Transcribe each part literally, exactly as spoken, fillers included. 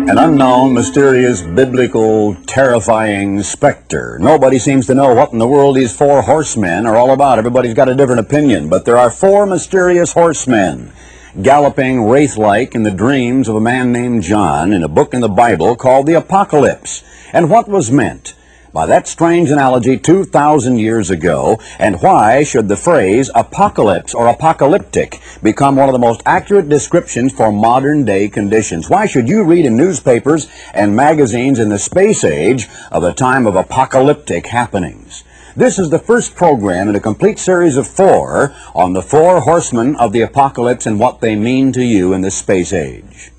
An unknown, mysterious, biblical, terrifying specter. Nobody seems to know what in the world these four horsemen are all about. Everybody's got a different opinion, but there are four mysterious horsemen galloping wraith-like in the dreams of a man named John in a book in the Bible called the Apocalypse. And what was meant by that strange analogy two thousand years ago, and why should the phrase apocalypse or apocalyptic become one of the most accurate descriptions for modern day conditions? Why should you read in newspapers and magazines in the space age of a time of apocalyptic happenings? This is the first program in a complete series of four on the four horsemen of the apocalypse and what they mean to you in the space age.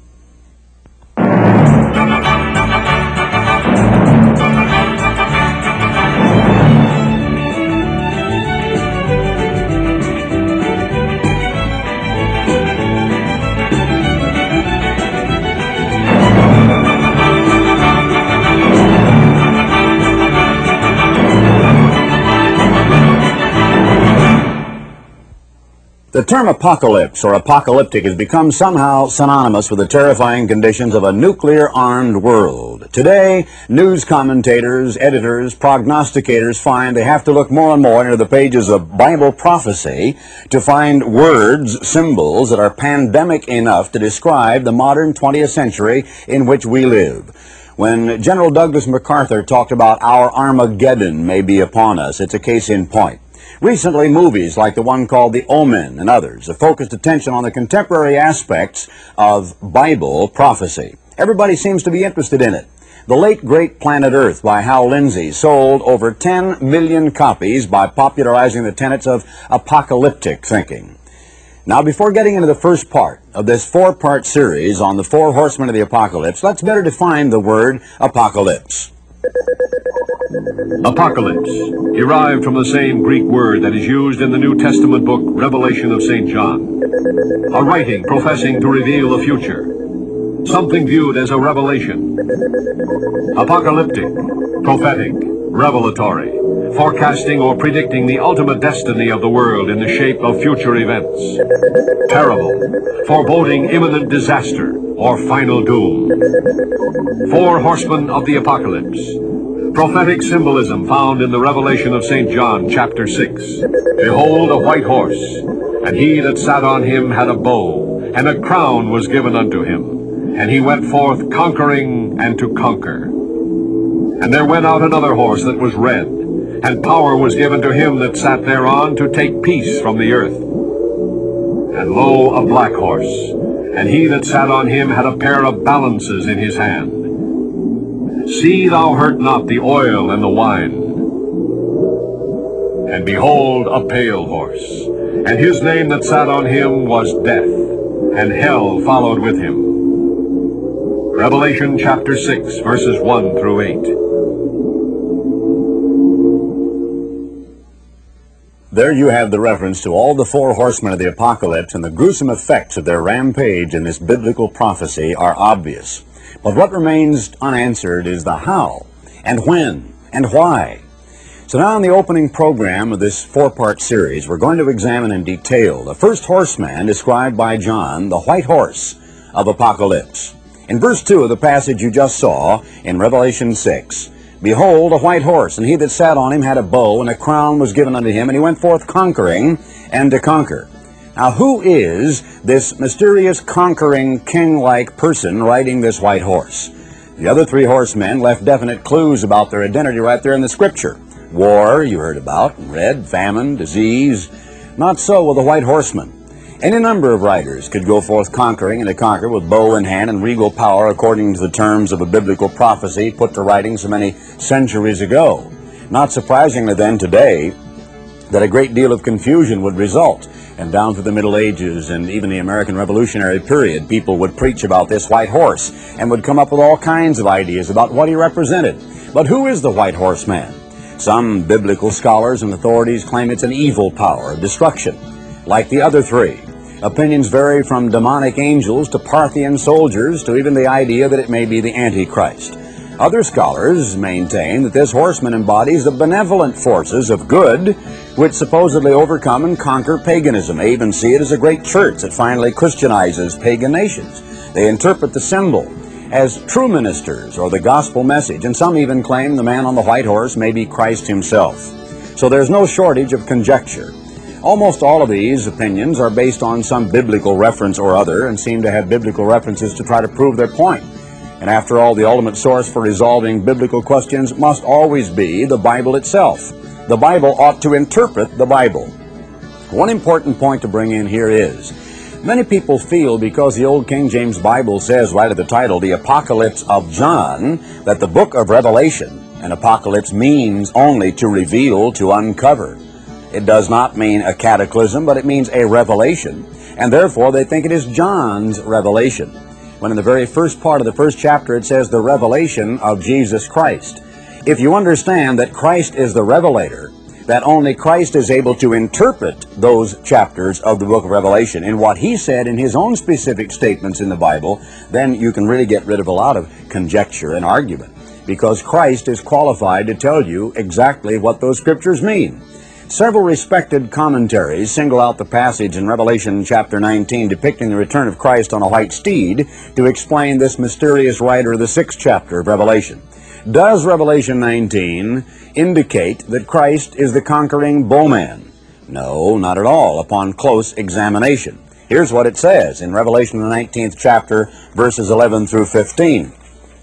The term apocalypse or apocalyptic has become somehow synonymous with the terrifying conditions of a nuclear-armed world. Today, news commentators, editors, prognosticators find they have to look more and more into the pages of Bible prophecy to find words, symbols that are pandemic enough to describe the modern twentieth century in which we live. When General Douglas MacArthur talked about our Armageddon may be upon us, it's a case in point. Recently, movies like the one called The Omen and others have focused attention on the contemporary aspects of Bible prophecy. Everybody seems to be interested in it. The late great Planet Earth by Hal Lindsey sold over ten million copies by popularizing the tenets of apocalyptic thinking. Now, before getting into the first part of this four-part series on the four horsemen of the apocalypse, let's better define the word apocalypse. Apocalypse, derived from the same Greek word that is used in the New Testament book Revelation of Saint John. A writing professing to reveal the future. Something viewed as a revelation. Apocalyptic, prophetic, revelatory, forecasting or predicting the ultimate destiny of the world in the shape of future events. Terrible, foreboding imminent disaster or final doom. Four horsemen of the apocalypse. Prophetic symbolism found in the Revelation of Saint John, chapter six. Behold, a white horse, and he that sat on him had a bow, and a crown was given unto him. And he went forth conquering and to conquer. And there went out another horse that was red, and power was given to him that sat thereon to take peace from the earth. And lo, a black horse, and he that sat on him had a pair of balances in his hand. See thou hurt not the oil and the wine. And behold, a pale horse, and his name that sat on him was Death, and hell followed with him. Revelation chapter six, verses one through eight. There you have the reference to all the four horsemen of the apocalypse, and the gruesome effects of their rampage in this biblical prophecy are obvious. But what remains unanswered is the how, and when, and why. So now in the opening program of this four-part series, we're going to examine in detail the first horseman described by John, the white horse of Apocalypse. In verse two of the passage you just saw in Revelation six, behold, a white horse, and he that sat on him had a bow, and a crown was given unto him, and he went forth conquering and to conquer. Now, who is this mysterious, conquering, king-like person riding this white horse? The other three horsemen left definite clues about their identity right there in the Scripture. War, you heard about, read, famine, disease. Not so with the white horseman. Any number of riders could go forth conquering and to conquer with bow in hand and regal power according to the terms of a biblical prophecy put to writing so many centuries ago. Not surprisingly then today that a great deal of confusion would result. And down through the Middle Ages and even the American Revolutionary period, people would preach about this white horse and would come up with all kinds of ideas about what he represented. But who is the white horseman? Some biblical scholars and authorities claim it's an evil power of destruction, like the other three. Opinions vary from demonic angels to Parthian soldiers to even the idea that it may be the Antichrist. Other scholars maintain that this horseman embodies the benevolent forces of good which supposedly overcome and conquer paganism. They even see it as a great church that finally Christianizes pagan nations. They interpret the symbol as true ministers or the gospel message, and some even claim the man on the white horse may be Christ himself. So there's no shortage of conjecture. Almost all of these opinions are based on some biblical reference or other and seem to have biblical references to try to prove their point. And after all, the ultimate source for resolving biblical questions must always be the Bible itself. The Bible ought to interpret the Bible. One important point to bring in here is, many people feel because the old King James Bible says right at the title, the Apocalypse of John, that the book of Revelation, and apocalypse means only to reveal, to uncover. It does not mean a cataclysm, but it means a revelation, and therefore they think it is John's revelation, when in the very first part of the first chapter it says the revelation of Jesus Christ. If you understand that Christ is the revelator, that only Christ is able to interpret those chapters of the book of Revelation in what he said in his own specific statements in the Bible, then you can really get rid of a lot of conjecture and argument, because Christ is qualified to tell you exactly what those scriptures mean. Several respected commentaries single out the passage in Revelation chapter nineteen depicting the return of Christ on a white steed to explain this mysterious writer of the sixth chapter of Revelation. Does Revelation nineteen indicate that Christ is the conquering bowman? No, not at all, upon close examination. Here's what it says in Revelation the nineteenth chapter, verses eleven through fifteen.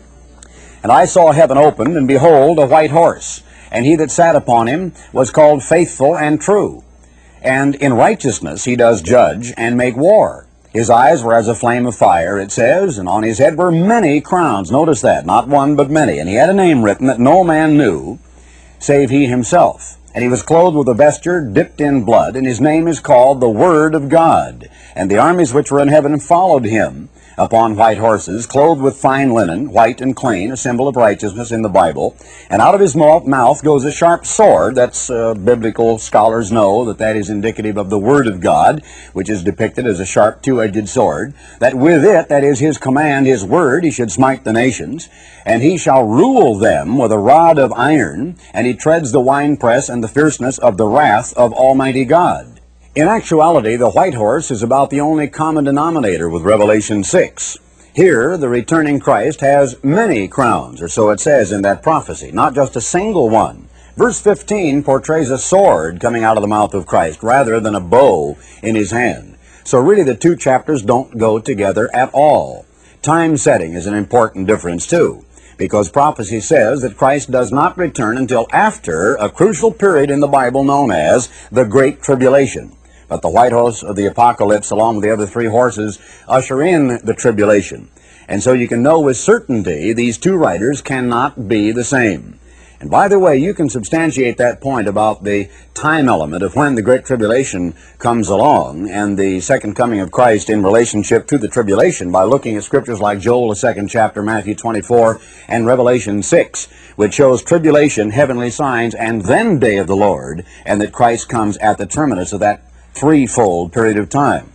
And I saw heaven opened, and behold, a white horse. And he that sat upon him was called Faithful and True. And in righteousness he does judge and make war. His eyes were as a flame of fire, it says, and on his head were many crowns. Notice that, not one but many. And he had a name written that no man knew, save he himself. And he was clothed with a vesture dipped in blood, and his name is called the Word of God. And the armies which were in heaven followed him upon white horses, clothed with fine linen, white and clean, a symbol of righteousness in the Bible. And out of his mouth goes a sharp sword. That's uh, biblical scholars know that that is indicative of the Word of God, which is depicted as a sharp two-edged sword. That with it, that is his command, his word, he should smite the nations. And he shall rule them with a rod of iron, and he treads the winepress and the fierceness of the wrath of Almighty God. In actuality, the white horse is about the only common denominator with Revelation six. Here, the returning Christ has many crowns, or so it says in that prophecy, not just a single one. Verse fifteen portrays a sword coming out of the mouth of Christ rather than a bow in his hand. So really the two chapters don't go together at all. Time setting is an important difference too, because prophecy says that Christ does not return until after a crucial period in the Bible known as the Great Tribulation. But the white horse of the apocalypse, along with the other three horses, usher in the tribulation. And so you can know with certainty these two writers cannot be the same. And by the way, you can substantiate that point about the time element of when the Great Tribulation comes along and the second coming of Christ in relationship to the tribulation by looking at scriptures like Joel, the second chapter, Matthew twenty-four, and Revelation six, which shows tribulation, heavenly signs, and then day of the Lord, and that Christ comes at the terminus of that threefold period of time.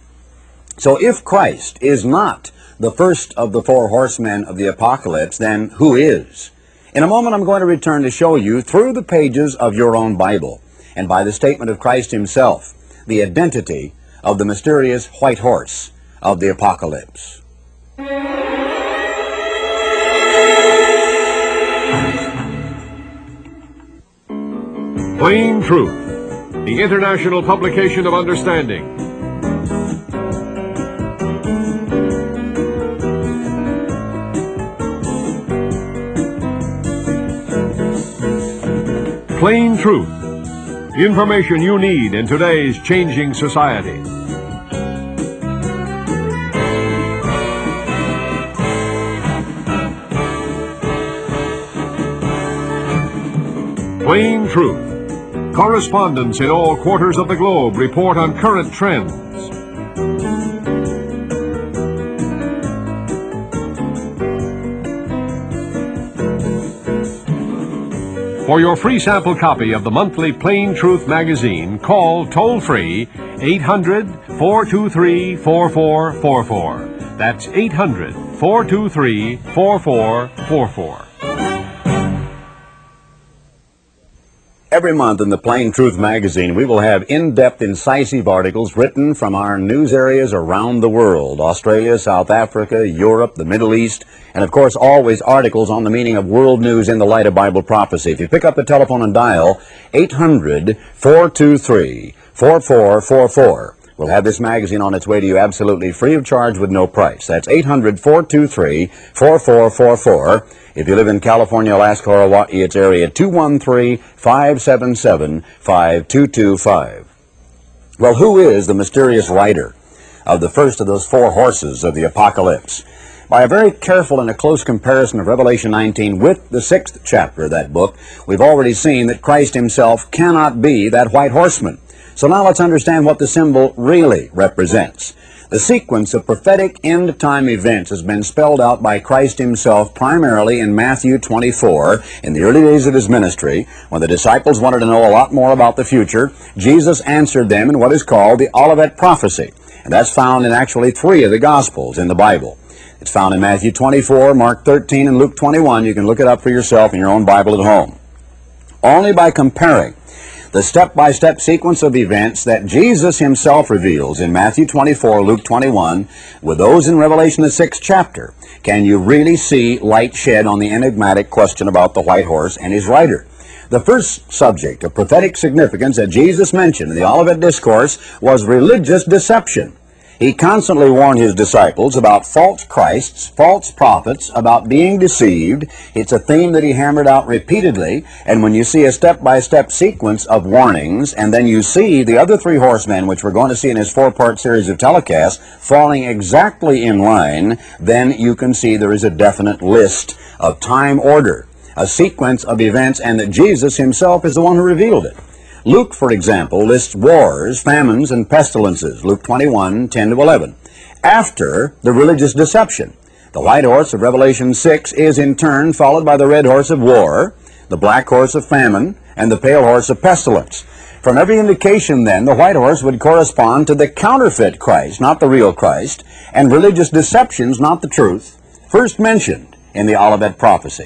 So if Christ is not the first of the four horsemen of the apocalypse, then who is? In a moment I'm going to return to show you through the pages of your own Bible, and by the statement of Christ himself, the identity of the mysterious white horse of the apocalypse. Plain Truth, the international publication of understanding. Plain Truth, the information you need in today's changing society. Plain Truth. Correspondents in all quarters of the globe report on current trends. For your free sample copy of the monthly Plain Truth magazine, call toll-free eight hundred, four two three, four four four four. That's eight hundred, four two three, four four four four. Every month in the Plain Truth magazine, we will have in-depth, incisive articles written from our news areas around the world: Australia, South Africa, Europe, the Middle East, and of course always articles on the meaning of world news in the light of Bible prophecy. If you pick up the telephone and dial eight hundred, four two three, four four four four, we'll have this magazine on its way to you absolutely free of charge with no price. That's eight hundred, four two three, four four four four. If you live in California, Alaska, or Hawaii, it's area two one three, five seven seven, five two two five. Well, who is the mysterious rider of the first of those four horses of the apocalypse? By a very careful and a close comparison of Revelation nineteen with the sixth chapter of that book, we've already seen that Christ himself cannot be that white horseman. So now let's understand what the symbol really represents. The sequence of prophetic end-time events has been spelled out by Christ himself primarily in Matthew twenty-four. In the early days of his ministry, when the disciples wanted to know a lot more about the future, Jesus answered them in what is called the Olivet Prophecy. And that's found in actually three of the Gospels in the Bible. It's found in Matthew twenty-four, Mark thirteen, and Luke twenty-one. You can look it up for yourself in your own Bible at home. Only by comparing the step-by-step sequence of events that Jesus himself reveals in Matthew twenty-four, Luke twenty-one, with those in Revelation the sixth chapter, can you really see light shed on the enigmatic question about the white horse and his rider. The first subject of prophetic significance that Jesus mentioned in the Olivet Discourse was religious deception. He constantly warned his disciples about false Christs, false prophets, about being deceived. It's a theme that he hammered out repeatedly. And when you see a step-by-step sequence of warnings, and then you see the other three horsemen, which we're going to see in his four-part series of telecasts, falling exactly in line, then you can see there is a definite list of time order, a sequence of events, and that Jesus himself is the one who revealed it. Luke, for example, lists wars, famines, and pestilences, Luke twenty-one, ten to eleven, after the religious deception. The white horse of Revelation six is in turn followed by the red horse of war, the black horse of famine, and the pale horse of pestilence. From every indication, then, the white horse would correspond to the counterfeit Christ, not the real Christ, and religious deceptions, not the truth, first mentioned in the Olivet Prophecy.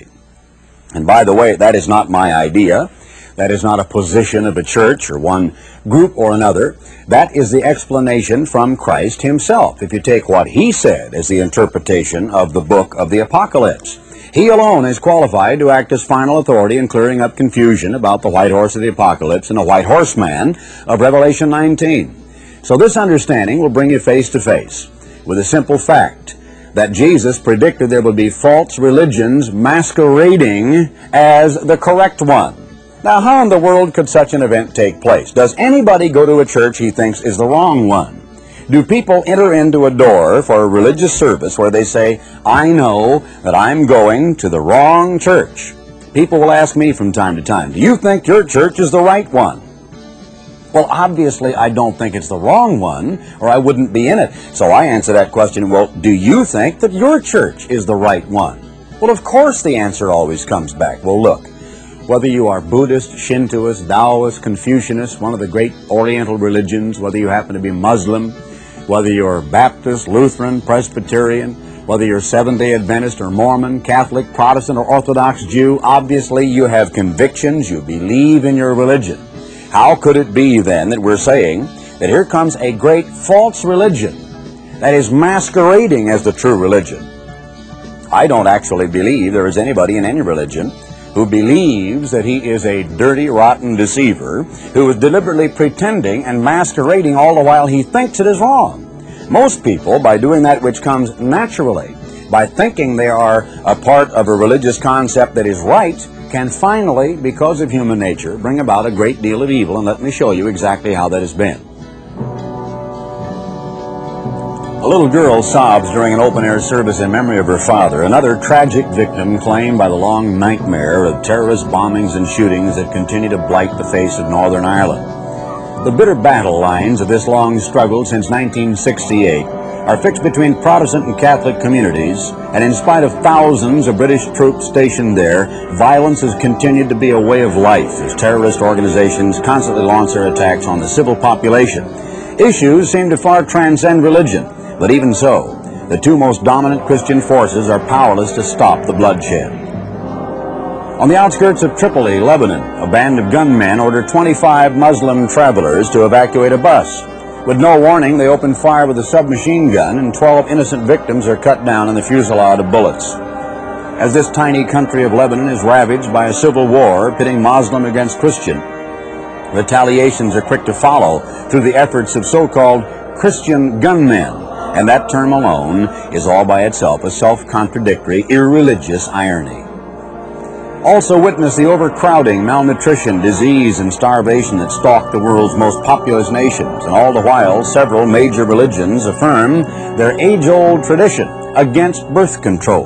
And by the way, that is not my idea. That is not a position of a church or one group or another. That is the explanation from Christ himself, if you take what he said as the interpretation of the book of the Apocalypse. He alone is qualified to act as final authority in clearing up confusion about the white horse of the Apocalypse and the white horseman of Revelation nineteen. So this understanding will bring you face to face with a simple fact that Jesus predicted there would be false religions masquerading as the correct one. Now, how in the world could such an event take place? Does anybody go to a church he thinks is the wrong one? Do people enter into a door for a religious service where they say, I know that I'm going to the wrong church? People will ask me from time to time, do you think your church is the right one? Well, obviously, I don't think it's the wrong one, or I wouldn't be in it. So I answer that question, well, do you think that your church is the right one? Well, of course the answer always comes back. Well, look. Whether you are Buddhist, Shintoist, Taoist, Confucianist, one of the great Oriental religions, whether you happen to be Muslim, whether you're Baptist, Lutheran, Presbyterian, whether you're Seventh-day Adventist or Mormon, Catholic, Protestant, or Orthodox Jew, obviously you have convictions, you believe in your religion. How could it be then that we're saying that here comes a great false religion that is masquerading as the true religion? I don't actually believe there is anybody in any religion who believes that he is a dirty, rotten deceiver, who is deliberately pretending and masquerading all the while he thinks it is wrong. Most people, by doing that which comes naturally, by thinking they are a part of a religious concept that is right, can finally, because of human nature, bring about a great deal of evil, and let me show you exactly how that has been. A little girl sobs during an open-air service in memory of her father, another tragic victim claimed by the long nightmare of terrorist bombings and shootings that continue to blight the face of Northern Ireland. The bitter battle lines of this long struggle since nineteen sixty-eight are fixed between Protestant and Catholic communities, and in spite of thousands of British troops stationed there, violence has continued to be a way of life as terrorist organizations constantly launch their attacks on the civil population. Issues seem to far transcend religion. But even so, the two most dominant Christian forces are powerless to stop the bloodshed. On the outskirts of Tripoli, Lebanon, a band of gunmen ordered twenty-five Muslim travelers to evacuate a bus. With no warning, they opened fire with a submachine gun, and twelve innocent victims are cut down in the fusillade of bullets. As this tiny country of Lebanon is ravaged by a civil war pitting Muslim against Christian, retaliations are quick to follow through the efforts of so-called Christian gunmen, and that term alone is all by itself a self-contradictory, irreligious irony. Also witness the overcrowding, malnutrition, disease, and starvation that stalk the world's most populous nations, and all the while several major religions affirm their age-old tradition against birth control.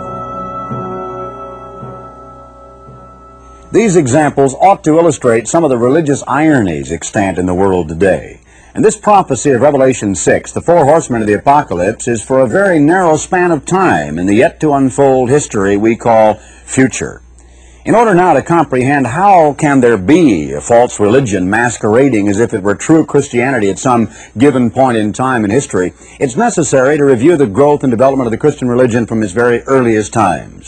These examples ought to illustrate some of the religious ironies extant in the world today. And this prophecy of Revelation six, the four horsemen of the apocalypse, is for a very narrow span of time in the yet-to-unfold history we call future. In order now to comprehend how can there be a false religion masquerading as if it were true Christianity at some given point in time in history, it's necessary to review the growth and development of the Christian religion from its very earliest times.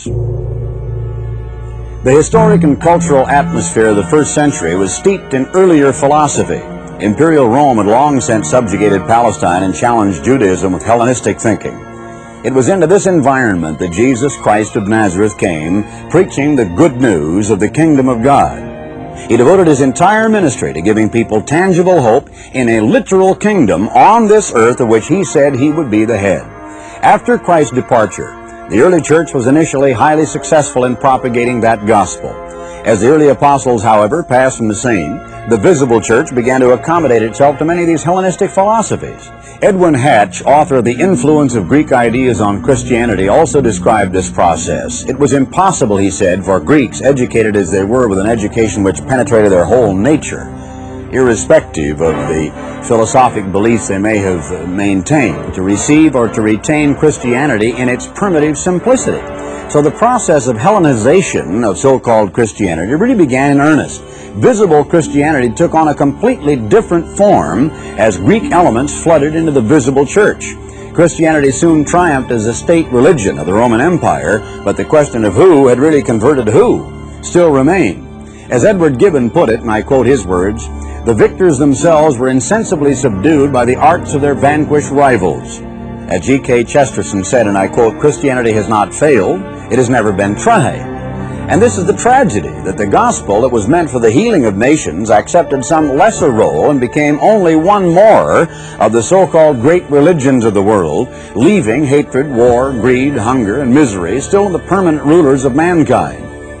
The historic and cultural atmosphere of the first century was steeped in earlier philosophy. Imperial Rome had long since subjugated Palestine and challenged Judaism with Hellenistic thinking. It was into this environment that Jesus Christ of Nazareth came, preaching the good news of the kingdom of God. He devoted his entire ministry to giving people tangible hope in a literal kingdom on this earth of which he said he would be the head. After Christ's departure, the early church was initially highly successful in propagating that gospel. As the early apostles, however, passed from the scene, the visible church began to accommodate itself to many of these Hellenistic philosophies. Edwin Hatch, author of The Influence of Greek Ideas on Christianity, also described this process. It was impossible, he said, for Greeks, educated as they were with an education which penetrated their whole nature, irrespective of the philosophic beliefs they may have maintained, to receive or to retain Christianity in its primitive simplicity. So the process of Hellenization of so-called Christianity really began in earnest. Visible Christianity took on a completely different form as Greek elements flooded into the visible church. Christianity soon triumphed as a state religion of the Roman Empire, but the question of who had really converted who still remained. As Edward Gibbon put it, and I quote his words, "The victors themselves were insensibly subdued by the arts of their vanquished rivals." As G K Chesterton said, and I quote, "Christianity has not failed, it has never been tried." And this is the tragedy, that the gospel that was meant for the healing of nations accepted some lesser role and became only one more of the so-called great religions of the world, leaving hatred, war, greed, hunger, and misery still the permanent rulers of mankind.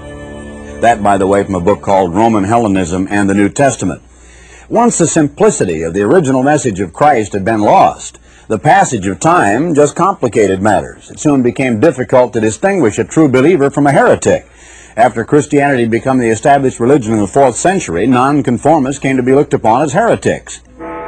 That, by the way, from a book called Roman Hellenism and the New Testament. Once the simplicity of the original message of Christ had been lost, the passage of time just complicated matters. It soon became difficult to distinguish a true believer from a heretic. After Christianity had become the established religion in the fourth century, nonconformists came to be looked upon as heretics.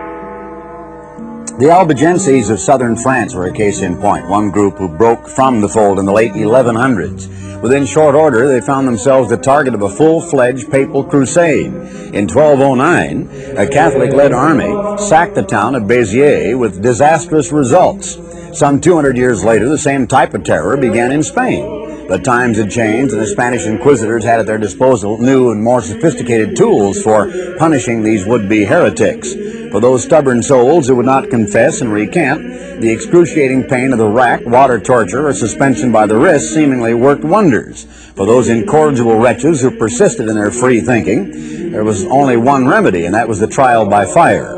The Albigenses of southern France were a case in point, one group who broke from the fold in the late eleven hundreds. Within short order, they found themselves the target of a full-fledged papal crusade. In twelve oh nine, a Catholic-led army sacked the town of Béziers with disastrous results. Some two hundred years later, the same type of terror began in Spain. But times had changed, and the Spanish inquisitors had at their disposal new and more sophisticated tools for punishing these would-be heretics. For those stubborn souls who would not confess and recant, the excruciating pain of the rack, water torture, or suspension by the wrist seemingly worked wonders. For those incorrigible wretches who persisted in their free thinking, there was only one remedy, and that was the trial by fire.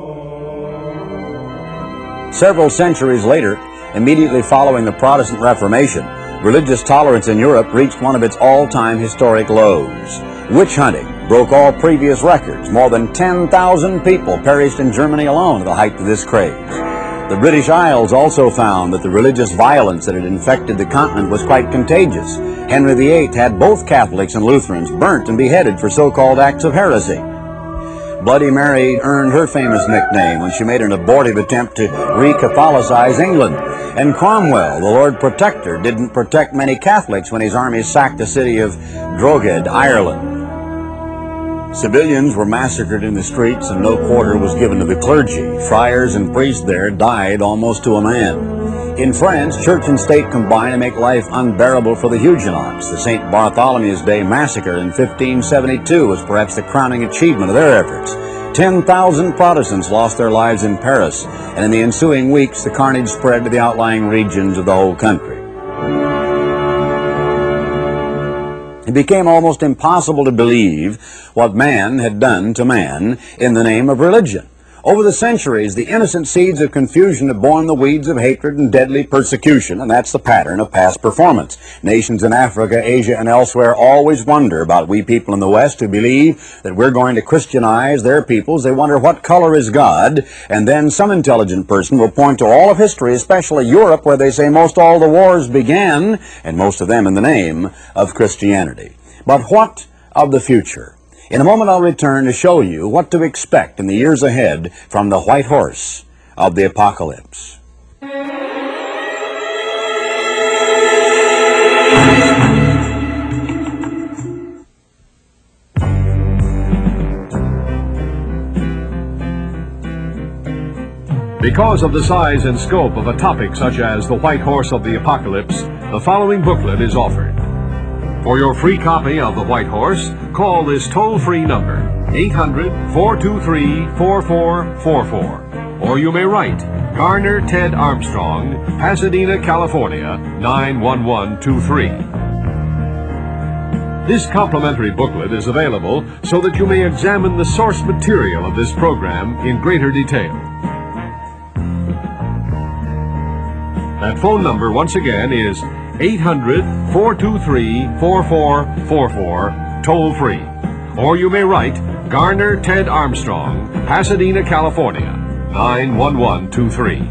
Several centuries later, immediately following the Protestant Reformation, religious tolerance in Europe reached one of its all-time historic lows. Witch hunting broke all previous records. More than ten thousand people perished in Germany alone at the height of this craze. The British Isles also found that the religious violence that had infected the continent was quite contagious. Henry the Eighth had both Catholics and Lutherans burnt and beheaded for so-called acts of heresy. Bloody Mary earned her famous nickname when she made an abortive attempt to re-Catholicize England. And Cromwell, the Lord Protector, didn't protect many Catholics when his army sacked the city of Drogheda, Ireland. Civilians were massacred in the streets, and no quarter was given to the clergy. Friars and priests there died almost to a man. In France, church and state combine to make life unbearable for the Huguenots. The Saint Bartholomew's Day massacre in fifteen seventy-two was perhaps the crowning achievement of their efforts. ten thousand Protestants lost their lives in Paris, and in the ensuing weeks, the carnage spread to the outlying regions of the whole country. It became almost impossible to believe what man had done to man in the name of religion. Over the centuries, the innocent seeds of confusion have borne the weeds of hatred and deadly persecution, and that's the pattern of past performance. Nations in Africa, Asia, and elsewhere always wonder about we people in the West who believe that we're going to Christianize their peoples. They wonder what color is God, and then some intelligent person will point to all of history, especially Europe, where they say most all the wars began, and most of them in the name of Christianity. But what of the future? In a moment, I'll return to show you what to expect in the years ahead from the white horse of the apocalypse. Because of the size and scope of a topic such as the white horse of the apocalypse, the following booklet is offered. For your free copy of The White Horse, call this toll-free number, eight hundred, four two three, four four four four. Or you may write, Garner Ted Armstrong, Pasadena, California, nine one one two three. This complimentary booklet is available so that you may examine the source material of this program in greater detail. That phone number, once again, is eight hundred, four two three, four four four four, toll-free. Or you may write, Garner Ted Armstrong, Pasadena, California, nine one one two three.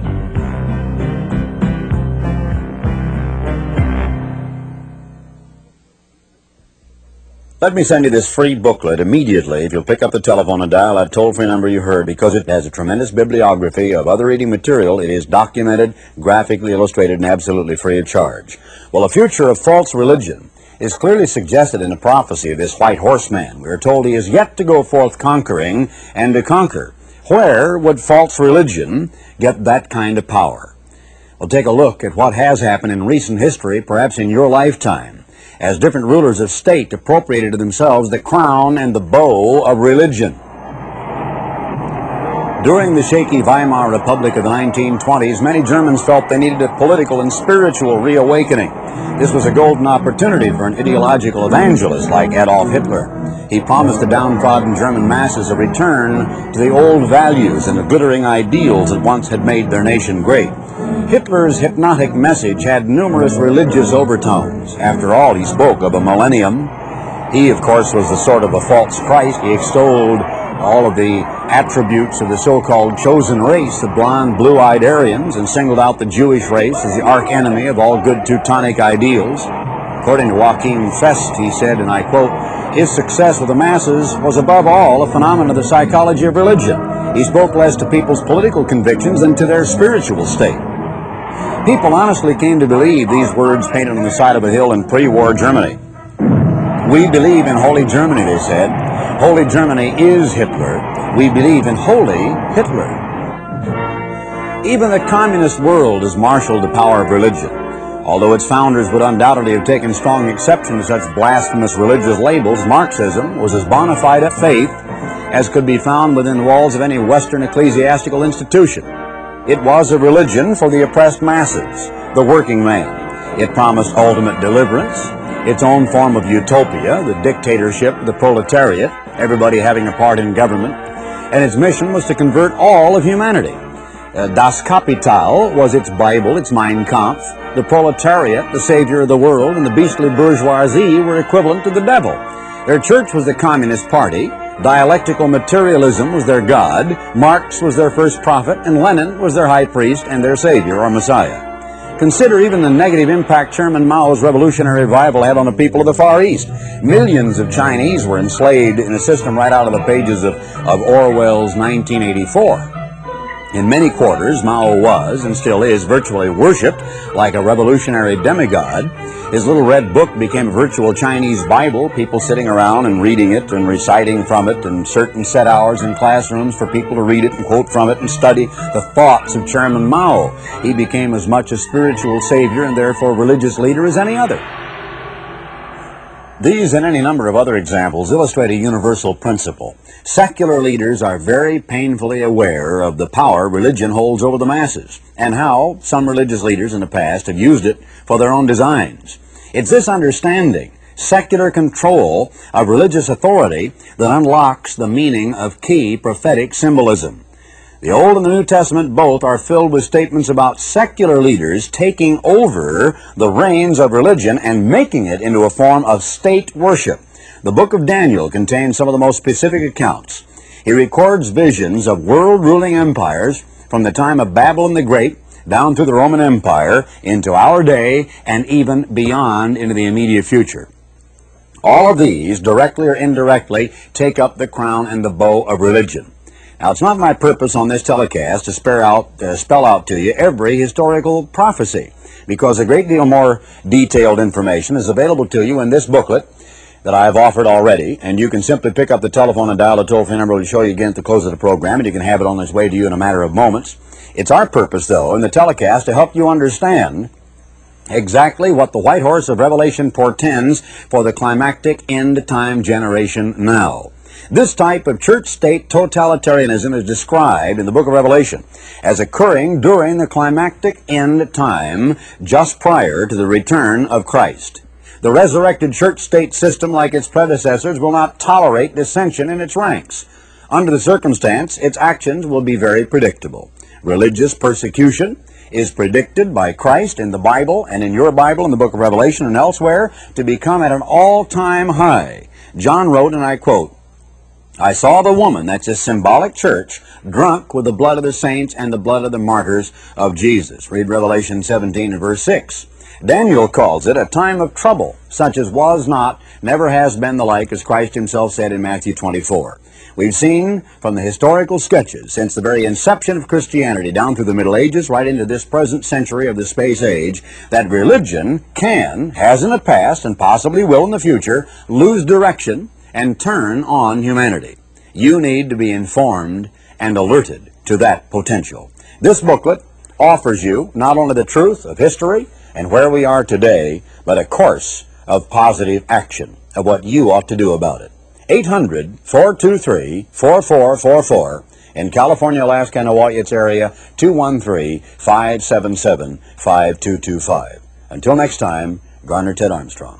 Let me send you this free booklet immediately if you'll pick up the telephone and dial that toll-free number you heard, because it has a tremendous bibliography of other reading material. It is documented, graphically illustrated, and absolutely free of charge. Well, the future of false religion is clearly suggested in the prophecy of this white horseman. We are told he is yet to go forth conquering and to conquer. Where would false religion get that kind of power? We'll take a look at what has happened in recent history, perhaps in your lifetime, as different rulers of state appropriated to themselves the crown and the bow of religion. During the shaky Weimar Republic of the nineteen twenties, many Germans felt they needed a political and spiritual reawakening. This was a golden opportunity for an ideological evangelist like Adolf Hitler. He promised the downtrodden German masses a return to the old values and the glittering ideals that once had made their nation great. Hitler's hypnotic message had numerous religious overtones. After all, he spoke of a millennium. He, of course, was the sort of a false Christ. He extolled all of the attributes of the so-called chosen race, the blonde, blue-eyed Aryans, and singled out the Jewish race as the arch-enemy of all good Teutonic ideals. According to Joachim Fest, he said, and I quote, his success with the masses was above all a phenomenon of the psychology of religion. He spoke less to people's political convictions than to their spiritual state. People honestly came to believe these words painted on the side of a hill in pre-war Germany. We believe in Holy Germany, they said. Holy Germany is Hitler. We believe in Holy Hitler. Even the communist world has marshaled the power of religion. Although its founders would undoubtedly have taken strong exception to such blasphemous religious labels, Marxism was as bona fide a faith as could be found within the walls of any Western ecclesiastical institution. It was a religion for the oppressed masses, the working man. It promised ultimate deliverance, its own form of utopia, the dictatorship of the proletariat, everybody having a part in government, and its mission was to convert all of humanity. Uh, Das Kapital was its Bible, its Mein Kampf. The proletariat, the savior of the world, and the beastly bourgeoisie were equivalent to the devil. Their church was the Communist Party. Dialectical materialism was their God. Marx was their first prophet, and Lenin was their high priest and their savior or Messiah. Consider even the negative impact Chairman Mao's revolutionary revival had on the people of the Far East. Millions of Chinese were enslaved in a system right out of the pages of, of Orwell's nineteen eighty-four. In many quarters, Mao was, and still is, virtually worshipped like a revolutionary demigod. His little red book became a virtual Chinese Bible, people sitting around and reading it and reciting from it, and certain set hours in classrooms for people to read it and quote from it and study the thoughts of Chairman Mao. He became as much a spiritual savior and therefore religious leader as any other. These and any number of other examples illustrate a universal principle. Secular leaders are very painfully aware of the power religion holds over the masses, and how some religious leaders in the past have used it for their own designs. It's this understanding, secular control of religious authority, that unlocks the meaning of key prophetic symbolism. The Old and the New Testament both are filled with statements about secular leaders taking over the reins of religion and making it into a form of state worship. The book of Daniel contains some of the most specific accounts. He records visions of world-ruling empires from the time of Babylon the Great down through the Roman Empire into our day and even beyond into the immediate future. All of these, directly or indirectly, take up the crown and the bow of religion. Now, it's not my purpose on this telecast to spare out, uh, spell out to you every historical prophecy, because a great deal more detailed information is available to you in this booklet that I have offered already, and you can simply pick up the telephone and dial the toll-free number to show you again at the close of the program, and you can have it on its way to you in a matter of moments. It's our purpose, though, in the telecast to help you understand exactly what the white horse of Revelation portends for the climactic end-time generation now. This type of church-state totalitarianism is described in the book of Revelation as occurring during the climactic end time just prior to the return of Christ. The resurrected church-state system, like its predecessors, will not tolerate dissension in its ranks. Under the circumstance, its actions will be very predictable. Religious persecution is predicted by Christ in the Bible and in your Bible in the book of Revelation and elsewhere to become at an all-time high. John wrote, and I quote, "I saw the woman," that's a symbolic church, "drunk with the blood of the saints and the blood of the martyrs of Jesus." Read Revelation seventeen and verse six. Daniel calls it a time of trouble, such as was not, never has been the like, as Christ himself said in Matthew twenty-four. We've seen from the historical sketches since the very inception of Christianity down through the Middle Ages right into this present century of the space age that religion can, has in the past, and possibly will in the future, lose direction and turn on humanity. You need to be informed and alerted to that potential. This booklet offers you not only the truth of history and where we are today, but a course of positive action of what you ought to do about it. eight hundred, four two three, four four four four. In California, Alaska, and Hawaii, its area, two one three, five seven seven, five two two five. Until next time, Garner Ted Armstrong.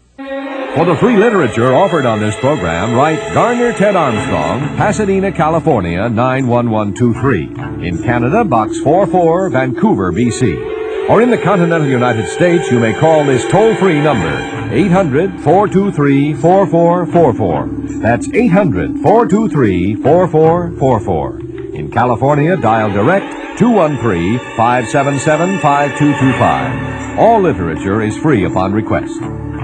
For the free literature offered on this program, write Garner Ted Armstrong, Pasadena, California, nine one one two three. In Canada, Box forty-four, Vancouver, B C. Or in the continental United States, you may call this toll-free number, eight hundred, four two three, four four four four. That's eight hundred, four two three, four four four four. In California, dial direct two one three, five seven seven, five two two five. All literature is free upon request.